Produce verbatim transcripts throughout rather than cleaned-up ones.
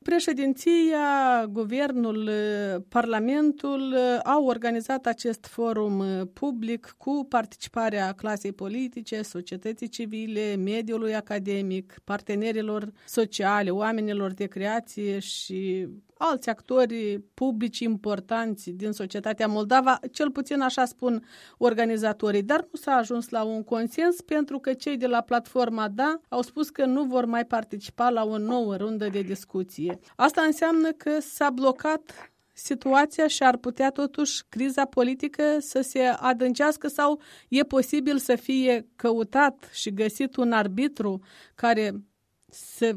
Președinția, guvernul, Parlamentul au organizat acest forum public cu participarea clasei politice, societății civile, mediului academic, partenerilor sociale, oamenilor de creație și alți actori publici importanți din societatea Moldova, cel puțin așa spun organizatorii, dar nu s-a ajuns la un consens pentru că cei de la platforma Da au spus că nu vor mai participa la o nouă rundă de discuție. Asta înseamnă că s-a blocat situația și ar putea totuși criza politică să se adâncească sau e posibil să fie căutat și găsit un arbitru care să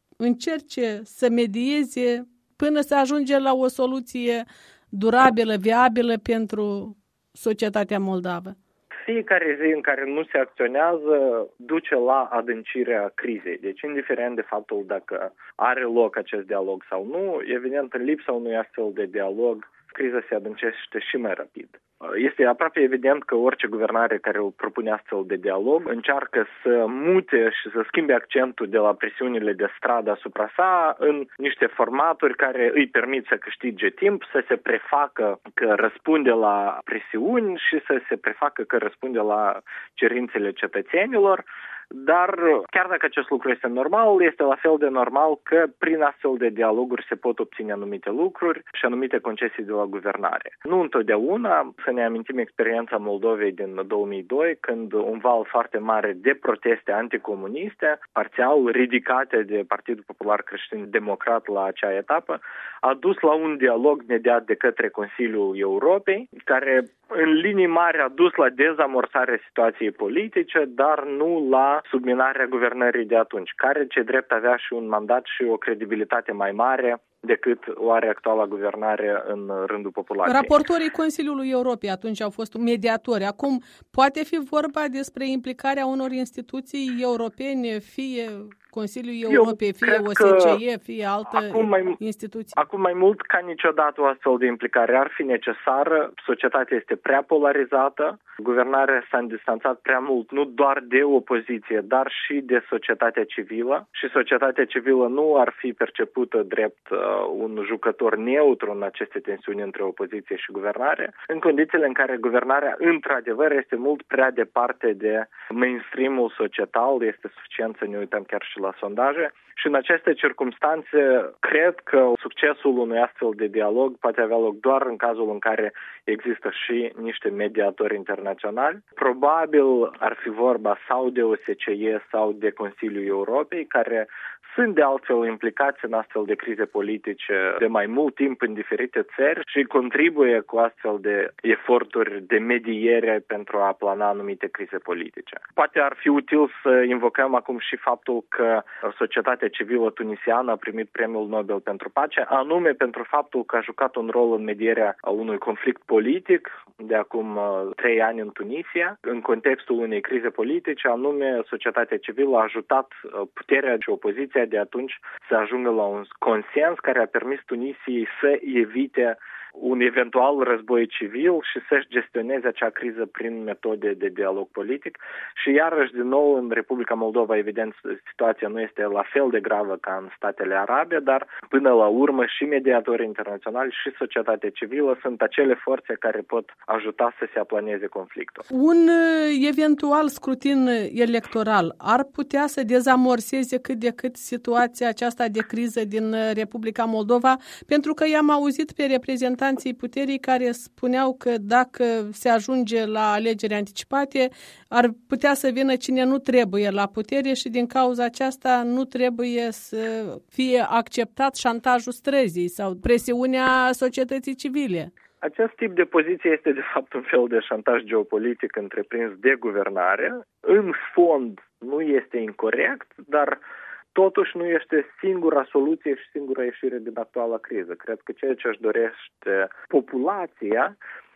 încerce să medieze până să ajunge la o soluție durabilă, viabilă pentru societatea moldavă. Fiecare zi în care nu se acționează duce la adâncirea crizei. Deci, indiferent de faptul dacă are loc acest dialog sau nu, evident, în lipsa unui astfel de dialog, criza se adâncește și mai rapid. Este aproape evident că orice guvernare care o propune astfel de dialog încearcă să mute și să schimbe accentul de la presiunile de stradă asupra sa în niște formaturi care îi permit să câștige timp, să se prefacă că răspunde la presiuni și să se prefacă că răspunde la cerințele cetățenilor. Dar chiar dacă acest lucru este normal, este la fel de normal că prin astfel de dialoguri se pot obține anumite lucruri și anumite concesii de la guvernare. Nu întotdeauna, să ne amintim experiența Moldovei din două mii doi, când un val foarte mare de proteste anticomuniste, parțial ridicate de Partidul Popular Creștin-Democrat la acea etapă, a dus la un dialog mediat de către Consiliul Europei, care în linii mari a dus la dezamorsarea situației politice, dar nu la subminarea guvernării de atunci, care ce drept avea și un mandat și o credibilitate mai mare decât o are actuala guvernare în rândul populației. Raportorii Consiliului Europei atunci au fost mediatori. Acum poate fi vorba despre implicarea unor instituții europene, fie Consiliul Europei, fie O S C E, fie altă acum mai, instituție. Acum mai mult ca niciodată o astfel de implicare ar fi necesară. Societatea este prea polarizată. Guvernarea s-a distanțat prea mult nu doar de opoziție, dar și de societatea civilă. Și societatea civilă nu ar fi percepută drept uh, un jucător neutru în aceste tensiuni între opoziție și guvernare, în condițiile în care guvernarea într-adevăr este mult prea departe de mainstream-ul societal. Este suficient să ne uităm chiar și la sondaje. Și în aceste circumstanțe, cred că succesul unui astfel de dialog poate avea loc doar în cazul în care există și niște mediatori internaționali. Probabil ar fi vorba sau de O S C E sau de Consiliul Europei, care sunt de altfel implicați în astfel de crize politice de mai mult timp în diferite țări și contribuie cu astfel de eforturi de mediere pentru a plana anumite crize politice. Poate ar fi util să invocăm acum și faptul că societatea civilă tunisiană a primit Premiul Nobel pentru Pace, anume pentru faptul că a jucat un rol în medierea unui conflict politic de acum trei ani în Tunisia, în contextul unei crize politice, anume societatea civilă a ajutat puterea și opoziția de atunci să ajungă la un consens care a permis Tunisiei să evite un eventual război civil și să-și gestioneze acea criză prin metode de dialog politic. Și iarăși, din nou, în Republica Moldova, evident, situația nu este la fel de gravă ca în statele arabe, dar până la urmă și mediatorii internaționali și societatea civilă sunt acele forțe care pot ajuta să se aplaneze conflictul. Un eventual scrutin electoral ar putea să dezamorseze cât de cât situația aceasta de criză din Republica Moldova, pentru că i-am auzit pe reprezentanții puterii care spuneau că dacă se ajunge la alegeri anticipate, ar putea să vină cine nu trebuie la putere și din cauza aceasta nu trebuie să fie acceptat șantajul străzii sau presiunea societății civile. Acest tip de poziție este de fapt un fel de șantaj geopolitic întreprins de guvernare. În fond nu este incorect, dar totuși nu este singura soluție și singura ieșire din actuala criză. Cred că ceea ce își dorește populația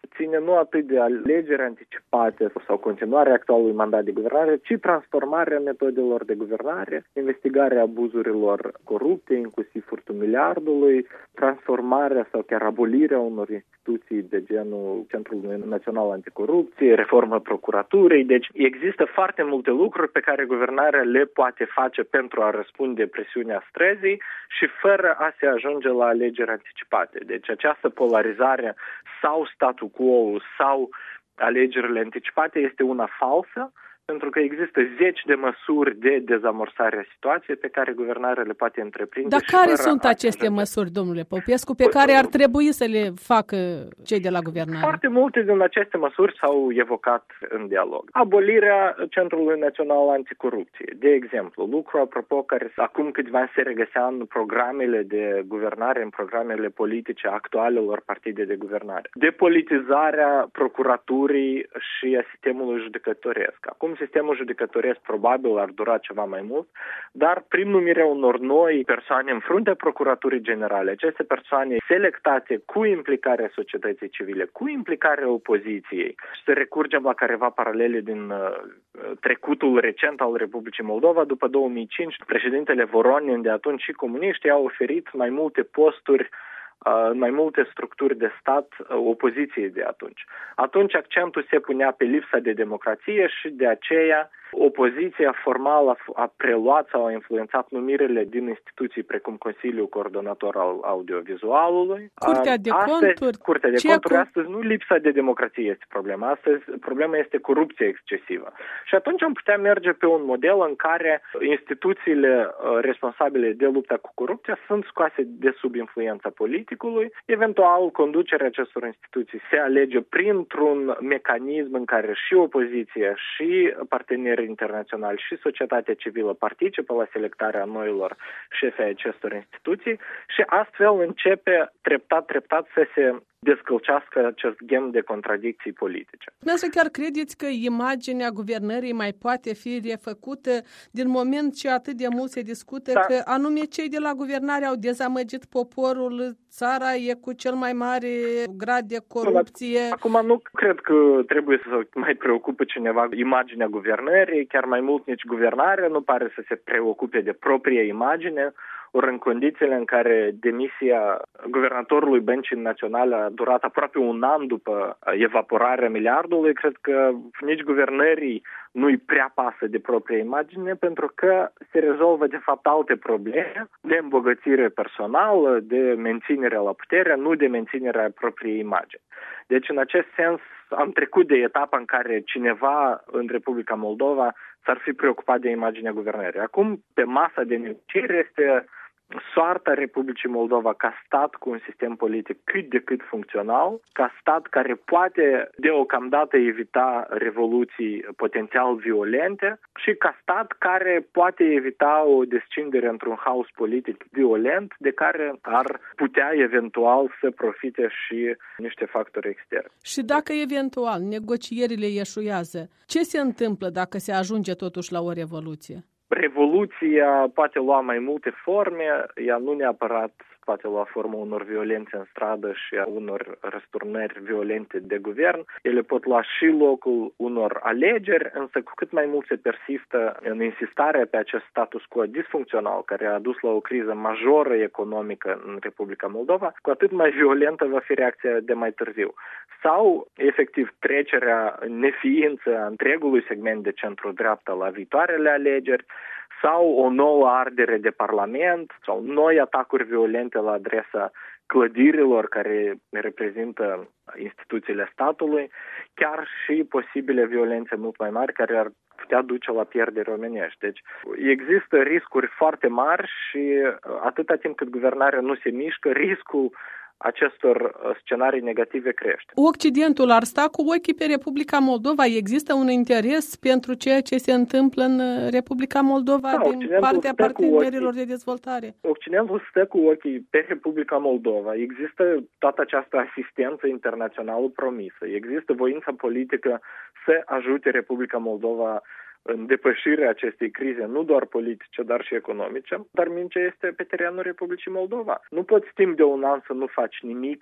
ține nu atât de alegeri anticipate sau continuarea actualului mandat de guvernare, ci transformarea metodelor de guvernare, investigarea abuzurilor corupte, inclusiv furtul miliardului, transformarea sau chiar abolirea unor instituții de genul Centrul Național Anticorupție, reforma procuraturii. Deci există foarte multe lucruri pe care guvernarea le poate face pentru a răspunde presiunea străzii și fără a se ajunge la alegeri anticipate. Deci această polarizare sau statu quo sau alegerile anticipate este una falsă, pentru că există zeci de măsuri de dezamorsare a situației pe care guvernarea le poate întreprinde. Dar care sunt aceste măsuri, domnule Popescu, pe care ar trebui să le facă cei de la guvernare? Foarte multe din aceste măsuri s-au evocat în dialog. Abolirea Centrului Național Anticorupție, de exemplu, lucru apropo care acum câțiva ani se regăsea în programele de guvernare, în programele politice actualelor partide de guvernare. Depolitizarea procuraturii și a sistemului judecătoresc. Acum sistemul judecătoresc probabil ar dura ceva mai mult, dar prin numirea unor noi persoane în fruntea Procuraturii Generale, aceste persoane selectate cu implicarea societății civile, cu implicarea opoziției, și să recurgem la careva paralele din uh, trecutul recent al Republicii Moldova, după două mii cinci, președintele Voronin de atunci și comuniștii au oferit mai multe posturi în mai multe structuri de stat opoziției de atunci. Atunci accentul se punea pe lipsa de democrație și de aceea opoziția formală a preluat sau a influențat numirile din instituții precum Consiliul Coordonator al Audiovizualului. Curtea de astăzi, Conturi. Curtea de Conturi, astăzi nu lipsa de democrație este problema, astăzi problema este corupția excesivă. Și atunci am putea merge pe un model în care instituțiile responsabile de lupta cu corupția sunt scoase de sub influența politicului, eventual conducerea acestor instituții se alege printr-un mecanism în care și opoziția și partenerii internaționali și societatea civilă participă la selectarea noilor șefi ai acestor instituții și astfel începe treptat, treptat să se descălcească acest gen de contradicții politice. Dumneavoastră chiar credeți că imaginea guvernării mai poate fi refăcută din moment ce atât de mult se discută da. că anume cei de la guvernare au dezamăgit poporul, țara e cu cel mai mare grad de corupție? Acum nu cred că trebuie să mai preocupe cineva imaginea guvernării, chiar mai mult nici guvernarea nu pare să se preocupe de propria imagine. Ori în condițiile în care demisia guvernatorului Băncii Naționale a durat aproape un an după evaporarea miliardului, cred că nici guvernării nu-i prea pasă de propria imagine, pentru că se rezolvă de fapt alte probleme de îmbogățire personală, de menținere la putere, nu de menținerea propriei imagini. Deci în acest sens am trecut de etapa în care cineva în Republica Moldova s-ar fi preocupat de imaginea guvernării. Acum, pe masa de negociere este soarta Republicii Moldova ca stat cu un sistem politic cât de cât funcțional, ca stat care poate deocamdată evita revoluții potențial violente și ca stat care poate evita o descindere într-un haos politic violent de care ar putea eventual să profite și niște factori externi. Și dacă eventual negocierile eșuează, ce se întâmplă dacă se ajunge totuși la o revoluție? Revoluția poate lua mai multe forme, ea nu neapărat poate lua forma unor violențe în stradă și a unor răsturnări violente de guvern. Ele pot lua și locul unor alegeri, însă cu cât mai mult se persistă în insistarea pe acest status quo disfuncțional, care a dus la o criză majoră economică în Republica Moldova, cu atât mai violentă va fi reacția de mai târziu. Sau, efectiv, trecerea în neființă a întregului segment de centru-dreapta la viitoarele alegeri, sau o nouă ardere de parlament, sau noi atacuri violente la adresa clădirilor care reprezintă instituțiile statului, chiar și posibile violențe mult mai mari care ar putea duce la pierderi omenești. Deci există riscuri foarte mari și atâta timp cât guvernarea nu se mișcă, riscul acestor scenarii negative crește. Occidentul ar sta cu ochii pe Republica Moldova? Există un interes pentru ceea ce se întâmplă în Republica Moldova da, din partea partenerilor de dezvoltare? Occidentul stă cu ochii pe Republica Moldova. Există toată această asistență internațională promisă. Există voința politică să ajute Republica Moldova în depășirea acestei crize, nu doar politice, dar și economice, dar mingea este pe terenul Republicii Moldova. Nu poți timp de un an să nu faci nimic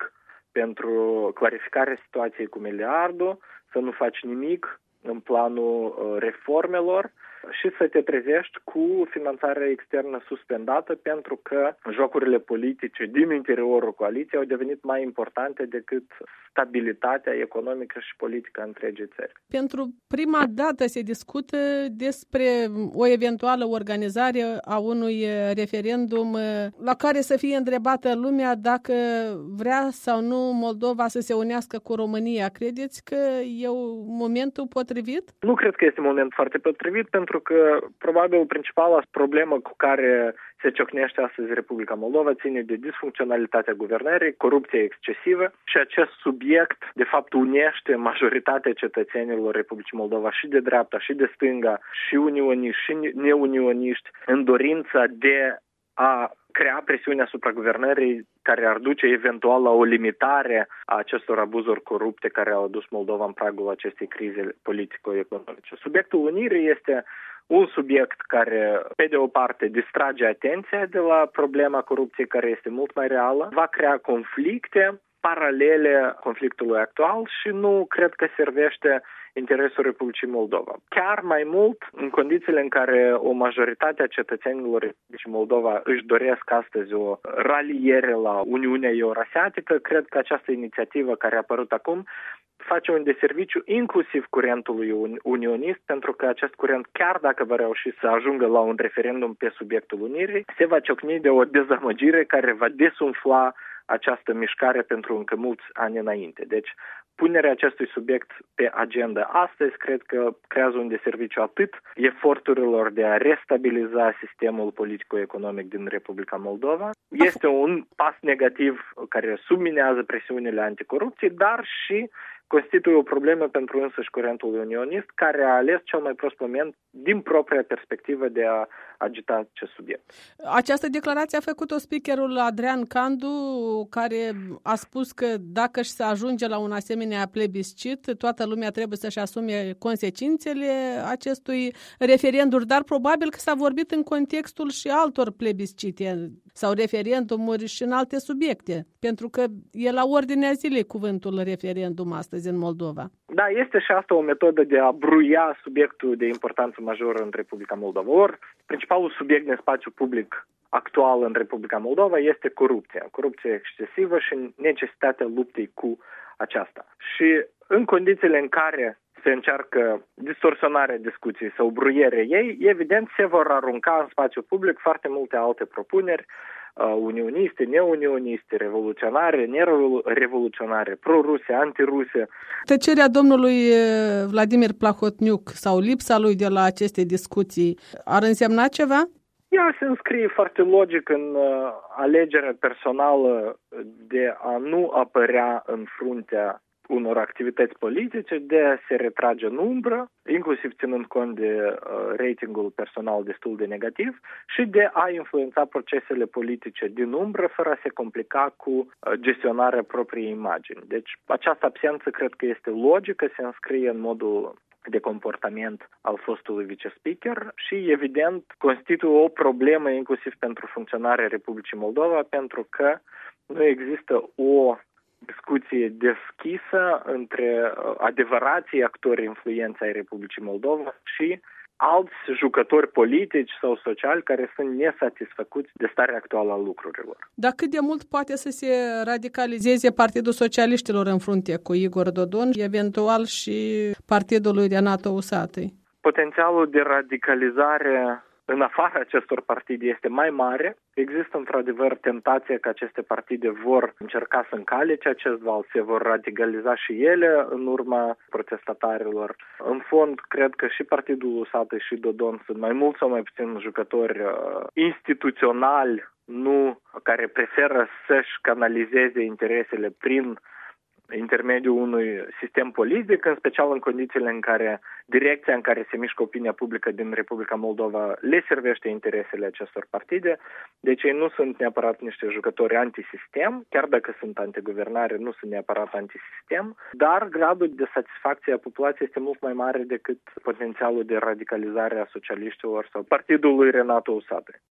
pentru clarificarea situației cu miliardul, să nu faci nimic în planul reformelor și să te trezești cu finanțarea externă suspendată pentru că jocurile politice din interiorul coaliției au devenit mai importante decât stabilitatea economică și politică a întregii țări. Pentru prima dată se discută despre o eventuală organizare a unui referendum la care să fie întrebată lumea dacă vrea sau nu Moldova să se unească cu România. Credeți că e momentul potrivit? Nu cred că este un moment foarte potrivit pentru că probabil principala problemă cu care se ciocnește astăzi Republica Moldova ține de disfuncționalitatea guvernării, corupție excesivă și acest subiect de fapt unește majoritatea cetățenilor Republicii Moldova și de dreapta și de stânga și unioniști și neunioniști în dorința de a crea presiune asupra guvernării care ar duce eventual la o limitare a acestor abuzuri corupte care au adus Moldova în pragul acestei crize politico-economice. Subiectul unirii este un subiect care, pe de o parte, distrage atenția de la problema corupției care este mult mai reală, va crea conflicte paralele conflictului actual și nu cred că servește interesul Republicii Moldova. Chiar mai mult, în condițiile în care o majoritate a cetățenilor Republicii Moldova își doresc astăzi o raliere la Uniunea Eurasiatică, cred că această inițiativă care a apărut acum face un deserviciu inclusiv curentului unionist, pentru că acest curent, chiar dacă va reuși să ajungă la un referendum pe subiectul unirii, se va ciocni de o dezamăgire care va desumfla această mișcare pentru încă mulți ani înainte. Deci, punerea acestui subiect pe agenda astăzi cred că creează un deserviciu atât eforturilor de a restabiliza sistemul politico-economic din Republica Moldova. Este un pas negativ care subminează presiunile anticorupție, dar și constituie o problemă pentru însăși curentul unionist, care a ales cel mai prost moment din propria perspectivă de a agita acest subiect. Această declarație a făcut-o speakerul Adrian Candu, care a spus că dacă se ajunge la un asemenea plebiscit, toată lumea trebuie să-și asume consecințele acestui referendum, dar probabil că s-a vorbit în contextul și altor plebiscite sau referendumuri și în alte subiecte, pentru că e la ordinea zilei cuvântul referendum astăzi în Moldova. Da, este și asta o metodă de a bruia subiectul de importanță majoră în Republica Moldova. Or, principalul subiect din spațiu public actual în Republica Moldova este corupția. Corupția excesivă și necesitatea luptei cu aceasta. Și în condițiile în care se încearcă distorsionarea discuției sau bruierea ei, evident se vor arunca în spațiu public foarte multe alte propuneri, uh, unioniste, neunioniste, revoluționare, nerevoluționare, pro-ruse, anti-ruse. Tăcerea domnului Vladimir Plahotniuc sau lipsa lui de la aceste discuții ar însemna ceva? Ea se înscrie foarte logic în uh, alegerea personală de a nu apărea în fruntea unor activități politice, de a se retrage în umbră, inclusiv ținând cont de uh, ratingul personal destul de negativ, și de a influența procesele politice din umbră fără a se complica cu uh, gestionarea propriei imagini. Deci această absență cred că este logică, se înscrie în modul de comportament al fostului vice-speaker și, evident, constituie o problemă inclusiv pentru funcționarea Republicii Moldova, pentru că nu există o discuție deschisă între adevărații actori influența ai Republicii Moldova și alți jucători politici sau sociali care sunt nesatisfăcuți de starea actuală a lucrurilor. Dar cât de mult poate să se radicalizeze Partidul Socialiștilor în frunte cu Igor Dodon, eventual și Partidul lui Renato Usatăi? Potențialul de radicalizare în afara acestor partide este mai mare. Există într-adevăr tentația că aceste partide vor încerca să încalece acest val, se vor radicaliza și ele în urma protestatarilor. În fond, cred că și Partidul Usatăi și Dodon sunt mai mult sau mai puțin jucători uh, instituționali, nu care preferă să-și canalizeze interesele prin intermediul unui sistem politic, în special în condițiile în care direcția în care se mișcă opinia publică din Republica Moldova le servește interesele acestor partide. Deci ei nu sunt neapărat niște jucători antisistem, chiar dacă sunt antiguvernare, nu sunt neapărat antisistem, dar gradul de satisfacție a populației este mult mai mare decât potențialul de radicalizare a socialiștilor sau partidului Renato Usatăi.